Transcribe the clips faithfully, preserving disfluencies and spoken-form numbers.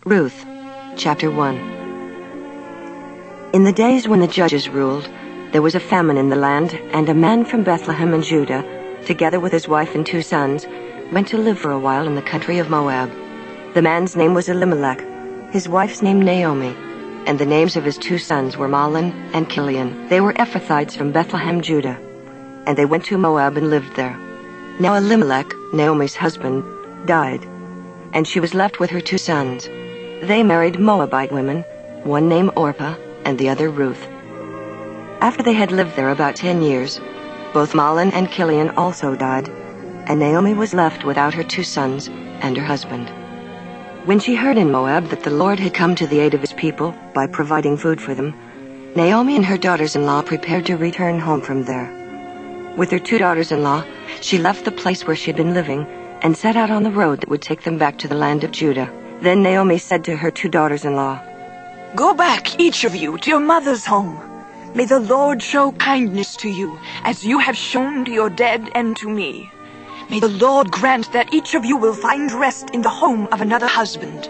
Ruth, Chapter one. In the days when the judges ruled, there was a famine in the land, and a man from Bethlehem in Judah, together with his wife and two sons, went to live for a while in the country of Moab. The man's name was Elimelech, his wife's name Naomi, and the names of his two sons were Mahlon and Chilion. They were Ephrathites from Bethlehem, Judah, and they went to Moab and lived there. Now Elimelech, Naomi's husband, died, and she was left with her two sons. They married Moabite women, one named Orpah and the other Ruth. After they had lived there about ten years, both Mahlon and Chilion also died, and Naomi was left without her two sons and her husband. When she heard in Moab that the Lord had come to the aid of his people by providing food for them, Naomi and her daughters-in-law prepared to return home from there. With her two daughters-in-law, she left the place where she had been living and set out on the road that would take them back to the land of Judah. Then Naomi said to her two daughters-in-law, "Go back, each of you, to your mother's home. May the Lord show kindness to you, as you have shown to your dead and to me. May the Lord grant that each of you will find rest in the home of another husband."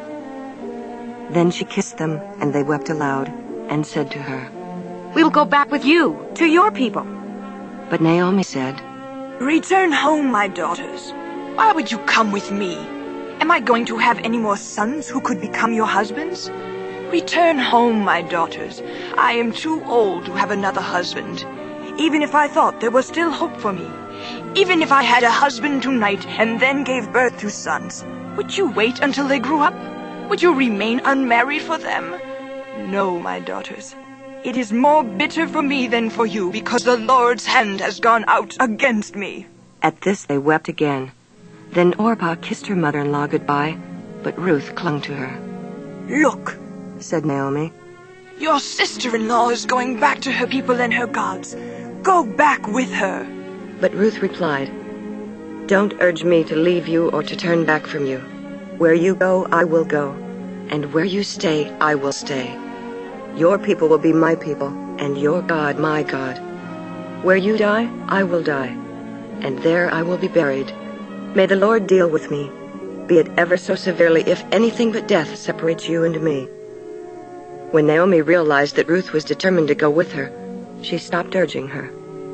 Then she kissed them, and they wept aloud, and said to her, "We will go back with you, to your people." But Naomi said, "Return home, my daughters. Why would you come with me? Am I going to have any more sons who could become your husbands? Return home, my daughters. I am too old to have another husband. Even if I thought there was still hope for me, even if I had a husband tonight and then gave birth to sons, would you wait until they grew up? Would you remain unmarried for them? No, my daughters. It is more bitter for me than for you, because the Lord's hand has gone out against me." At this they wept again. Then Orpah kissed her mother-in-law goodbye, but Ruth clung to her. "Look," said Naomi, "your sister-in-law is going back to her people and her gods. Go back with her." But Ruth replied, "Don't urge me to leave you or to turn back from you. Where you go, I will go, and where you stay, I will stay. Your people will be my people, and your God my God. Where you die, I will die, and there I will be buried. May the Lord deal with me, be it ever so severely, if anything but death separates you and me." When Naomi realized that Ruth was determined to go with her, she stopped urging her.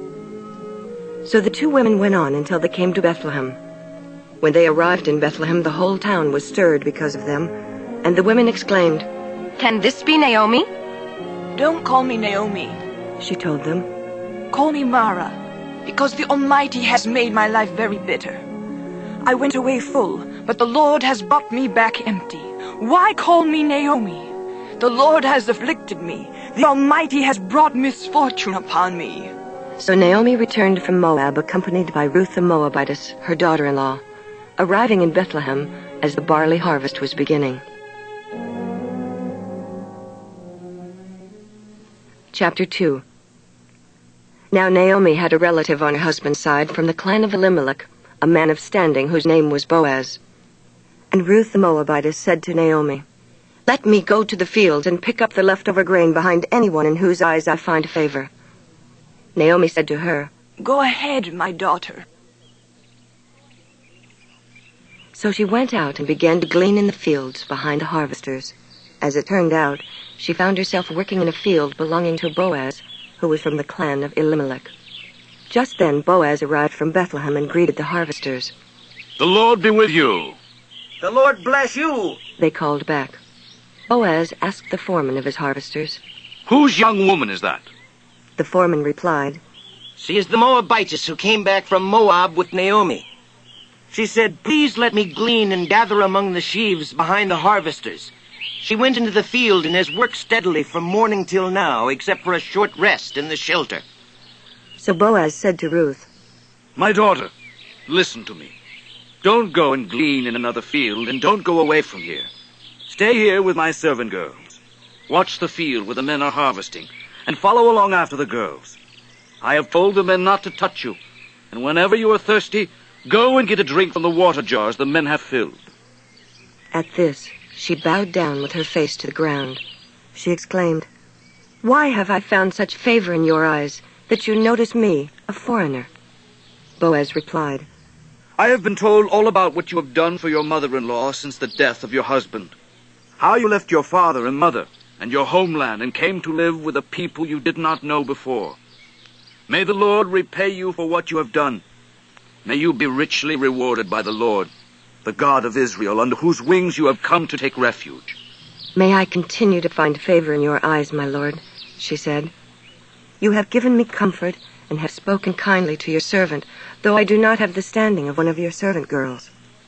So the two women went on until they came to Bethlehem. When they arrived in Bethlehem, the whole town was stirred because of them, and the women exclaimed, "Can this be Naomi?" "Don't call me Naomi," she told them. "Call me Mara, because the Almighty has made my life very bitter. I went away full, but the Lord has brought me back empty. Why call me Naomi? The Lord has afflicted me. The Almighty has brought misfortune upon me." So Naomi returned from Moab, accompanied by Ruth the Moabitess, her daughter-in-law, arriving in Bethlehem as the barley harvest was beginning. Chapter two. Now Naomi had a relative on her husband's side from the clan of Elimelech, a man of standing whose name was Boaz. And Ruth the Moabitess said to Naomi, "Let me go to the fields and pick up the leftover grain behind anyone in whose eyes I find favor." Naomi said to her, "Go ahead, my daughter." So she went out and began to glean in the fields behind the harvesters. As it turned out, she found herself working in a field belonging to Boaz, who was from the clan of Elimelech. Just then Boaz arrived from Bethlehem and greeted the harvesters. "The Lord be with you." "The Lord bless you," they called back. Boaz asked the foreman of his harvesters, "Whose young woman is that?" The foreman replied, "She is the Moabitess who came back from Moab with Naomi. She said, 'Please let me glean and gather among the sheaves behind the harvesters.' She went into the field and has worked steadily from morning till now, except for a short rest in the shelter." So Boaz said to Ruth, "My daughter, listen to me. Don't go and glean in another field, and don't go away from here. Stay here with my servant girls. Watch the field where the men are harvesting, and follow along after the girls. I have told the men not to touch you, and whenever you are thirsty, go and get a drink from the water jars the men have filled." At this, she bowed down with her face to the ground. She exclaimed, "Why have I found such favor in your eyes, that you notice me, a foreigner?" Boaz replied, "I have been told all about what you have done for your mother-in-law since the death of your husband. how you left your father and mother and your homeland and came to live with a people you did not know before. May the Lord repay you for what you have done. May you be richly rewarded by the Lord, the God of Israel, under whose wings you have come to take refuge. May I continue to find favor in your eyes, my lord, she said. You have given me comfort and have spoken kindly to your servant, though I do not have the standing of one of your servant girls.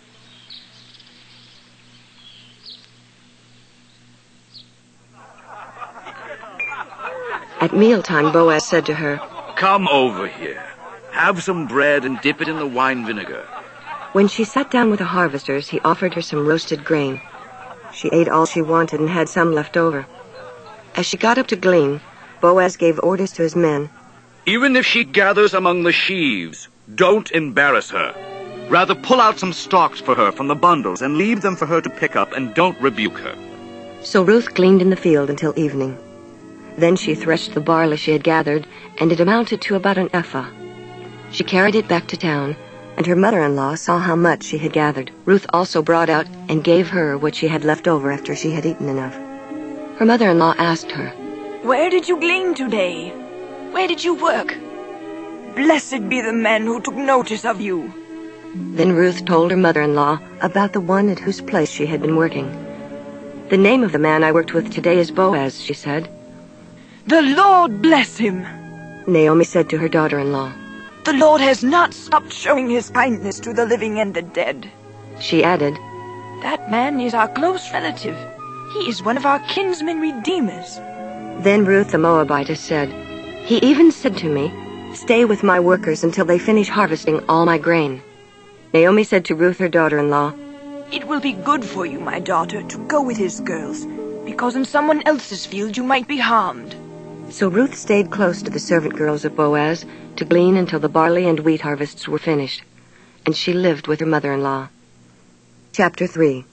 At mealtime, Boaz said to her, Come over here. Have some bread and dip it in the wine vinegar. When she sat down with the harvesters, he offered her some roasted grain. She ate all she wanted and had some left over. As she got up to glean, Boaz gave orders to his men. Even if she gathers among the sheaves, don't embarrass her. Rather pull out some stalks for her from the bundles and leave them for her to pick up, and don't rebuke her. So Ruth gleaned in the field until evening. Then she threshed the barley she had gathered, and it amounted to about an ephah. She carried it back to town, and her mother-in-law saw how much she had gathered. Ruth also brought out and gave her what she had left over after she had eaten enough. Her mother-in-law asked her, Where did you glean today? Where did you work? Blessed be the man who took notice of you. Then Ruth told her mother-in-law about the one at whose place she had been working. The name of the man I worked with today is Boaz, she said. The Lord bless him. Naomi said to her daughter-in-law. The Lord has not stopped showing his kindness to the living and the dead. She added, That man is our close relative. He is one of our kinsmen redeemers. Then Ruth the Moabitess said, He even said to me, Stay with my workers until they finish harvesting all my grain. Naomi said to Ruth her daughter-in-law, It will be good for you, my daughter, to go with his girls, because in someone else's field you might be harmed. So Ruth stayed close to the servant girls of Boaz to glean until the barley and wheat harvests were finished, and she lived with her mother-in-law. Chapter three.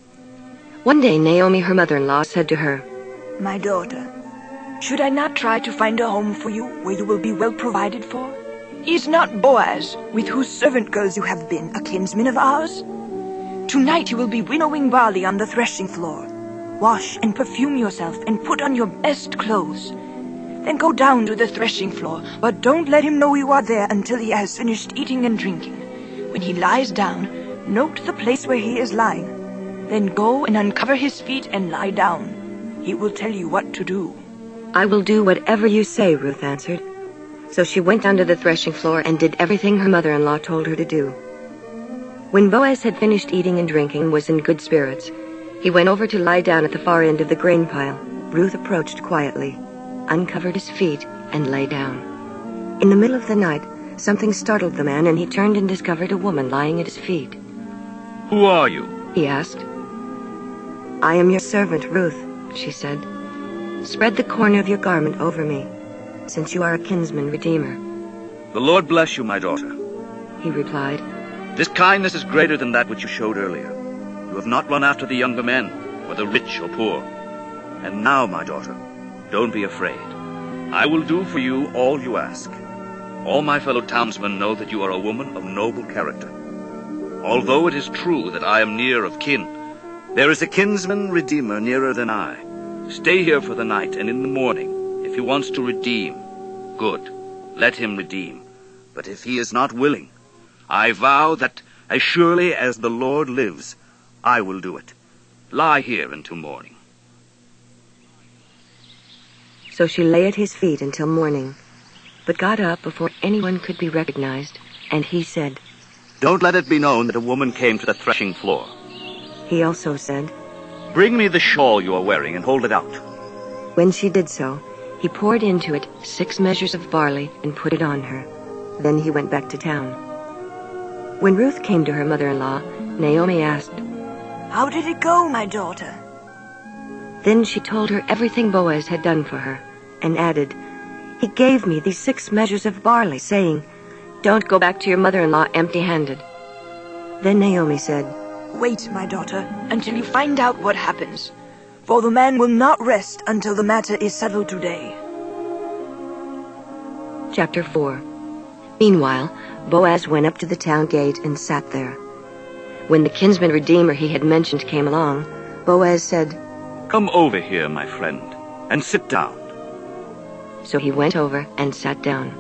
One day Naomi, her mother-in-law, said to her, My daughter, should I not try to find a home for you where you will be well provided for? Is not Boaz, with whose servant girls you have been, a kinsman of ours? Tonight you will be winnowing barley on the threshing floor. Wash and perfume yourself and put on your best clothes. Then go down to the threshing floor, but don't let him know you are there until he has finished eating and drinking. When he lies down, note the place where he is lying. Then go and uncover his feet and lie down. He will tell you what to do. I will do whatever you say, Ruth answered. So she went down to the threshing floor and did everything her mother-in-law told her to do. When Boaz had finished eating and drinking and was in good spirits, he went over to lie down at the far end of the grain pile. Ruth approached quietly, uncovered his feet, and lay down. In the middle of the night, something startled the man, and he turned and discovered a woman lying at his feet. Who are you? He asked. I am your servant, Ruth, she said. Spread the corner of your garment over me, since you are a kinsman redeemer. The Lord bless you, my daughter, he replied. This kindness is greater than that which you showed earlier. You have not run after the younger men, whether rich or poor. And now, my daughter, don't be afraid. I will do for you all you ask. All my fellow townsmen know that you are a woman of noble character. Although it is true that I am near of kin, there is a kinsman redeemer nearer than I. Stay here for the night, and in the morning, if he wants to redeem, good, let him redeem. But if he is not willing, I vow that as surely as the Lord lives, I will do it. Lie here until morning. So she lay at his feet until morning, but got up before anyone could be recognized, and he said, Don't let it be known that a woman came to the threshing floor. He also said, Bring me the shawl you are wearing and hold it out. When she did so, he poured into it six measures of barley and put it on her. Then he went back to town. When Ruth came to her mother-in-law, Naomi asked, How did it go, my daughter? Then she told her everything Boaz had done for her, and added, He gave me these six measures of barley, saying, Don't go back to your mother-in-law empty-handed. Then Naomi said, Wait, my daughter, until you find out what happens, for the man will not rest until the matter is settled today. Chapter four. Meanwhile, Boaz went up to the town gate and sat there. When the kinsman redeemer he had mentioned came along, Boaz said, Come over here, my friend, and sit down. So he went over and sat down.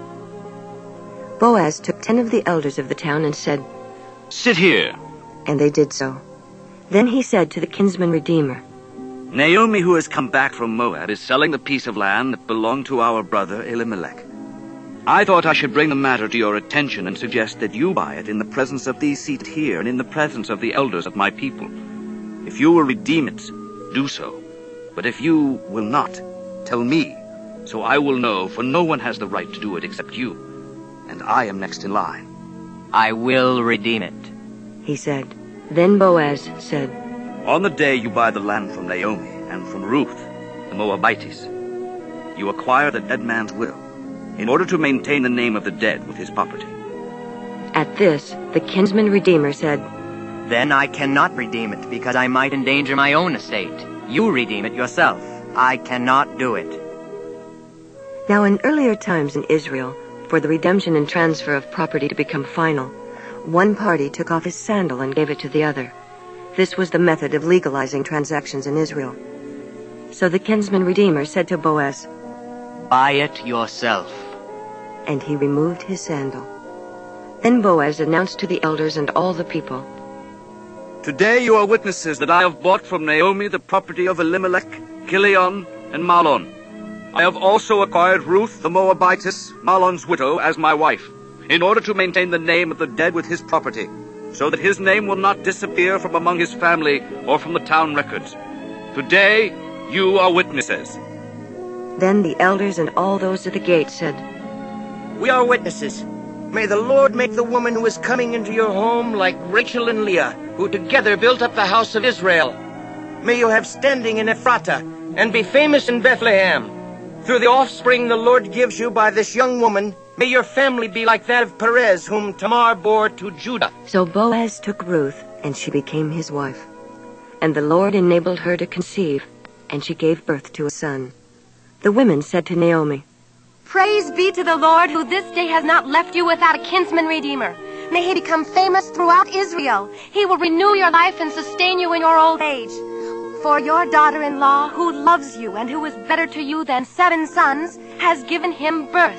Boaz took ten of the elders of the town and said, Sit here. And they did so. Then he said to the kinsman redeemer, Naomi, who has come back from Moab, is selling the piece of land that belonged to our brother Elimelech. I thought I should bring the matter to your attention and suggest that you buy it in the presence of these seated here and in the presence of the elders of my people. If you will redeem it, do so. But if you will not, tell me, so I will know, for no one has the right to do it except you, and I am next in line. I will redeem it, he said. Then Boaz said, On the day you buy the land from Naomi and from Ruth, the Moabitess, you acquire the dead man's widow, in order to maintain the name of the dead with his property. At this, the kinsman redeemer said, Then I cannot redeem it, because I might endanger my own estate. You redeem it yourself. I cannot do it. Now in earlier times in Israel, for the redemption and transfer of property to become final, one party took off his sandal and gave it to the other. This was the method of legalizing transactions in Israel. So the kinsman redeemer said to Boaz, Buy it yourself. And he removed his sandal. Then Boaz announced to the elders and all the people, Today you are witnesses that I have bought from Naomi the property of Elimelech, Chilion, and Mahlon. I have also acquired Ruth the Moabitess, Mahlon's widow, as my wife, in order to maintain the name of the dead with his property, so that his name will not disappear from among his family or from the town records. Today you are witnesses. Then the elders and all those at the gate said, We are witnesses. May the Lord make the woman who is coming into your home like Rachel and Leah, who together built up the house of Israel. May you have standing in Ephratah, and be famous in Bethlehem. Through the offspring the Lord gives you by this young woman, may your family be like that of Perez, whom Tamar bore to Judah. So Boaz took Ruth, and she became his wife. And the Lord enabled her to conceive, and she gave birth to a son. The women said to Naomi, Praise be to the Lord, who this day has not left you without a kinsman redeemer. May he become famous throughout Israel. He will renew your life and sustain you in your old age. For your daughter-in-law, who loves you and who is better to you than seven sons, has given him birth.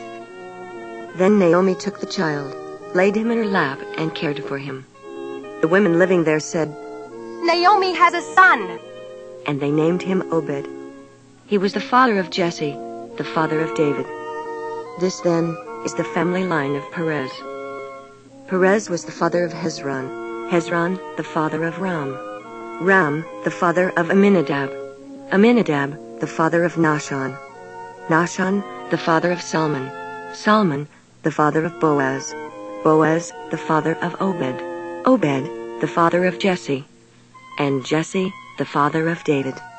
Then Naomi took the child, laid him in her lap, and cared for him. The women living there said, Naomi has a son. And they named him Obed. He was the father of Jesse, the father of David. This, then, is the family line of Perez. Perez was the father of Hezron, Hezron the father of Ram, Ram the father of Aminadab, Aminadab the father of Nahshon, Nahshon the father of Salmon, Salmon the father of Boaz, Boaz the father of Obed, Obed the father of Jesse, and Jesse the father of David.